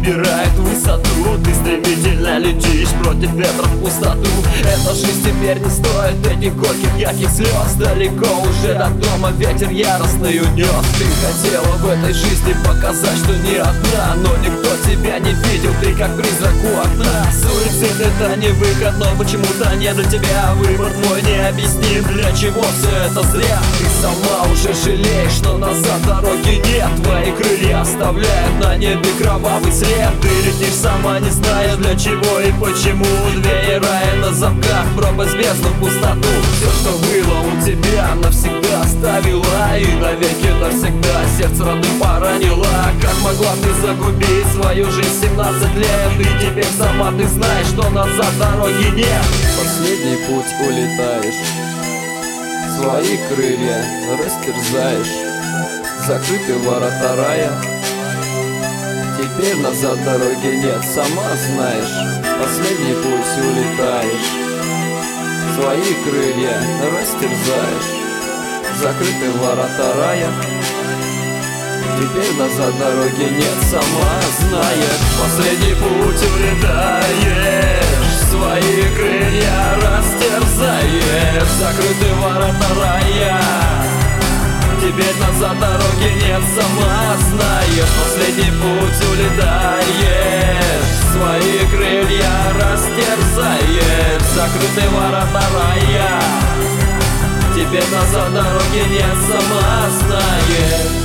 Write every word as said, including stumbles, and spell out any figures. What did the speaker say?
набирает высоту. Ты стремительно летишь против ветра в пустоту. Эта жизнь теперь не стоит этих горьких ярких слез. Далеко уже до дома ветер яростный унес. Ты хотела в этой жизни показать, что не одна, но никто тебя не видел, ты как призрак у окна. Суицид это не выход, но почему-то не для тебя. Выбор твой не объяснит, для чего все это зря. Ты сама уже жалеешь, но назад дороги нет. Твои крылья оставляют на небе кровавый след. Ты летишь сама, не знаешь для чего и почему. Двери рая на замках, пропасть бездну в пустоту. Все, что было у тебя, навсегда оставила, и навеки навсегда сердце родным поранила. Как могла ты загубить свою жизнь в семнадцать лет? И теперь сама ты знаешь, что назад дороги нет. Последний путь улетаешь, свои крылья растерзаешь, закрыты ворота рая. Теперь назад дороги нет, сама знаешь. Последний путь улетаешь, свои крылья растерзаешь, закрыты ворота рая. Теперь назад дороги нет, сама знаешь. Последний путь улетаешь, свои крылья растерзаешь, закрыты ворота рая. Теперь назад дороги нет, сама знаешь. Последний путь улетаешь, свои крылья растерзаешь, закрыты ворота рая. Теперь назад дороги нет, сама знаешь.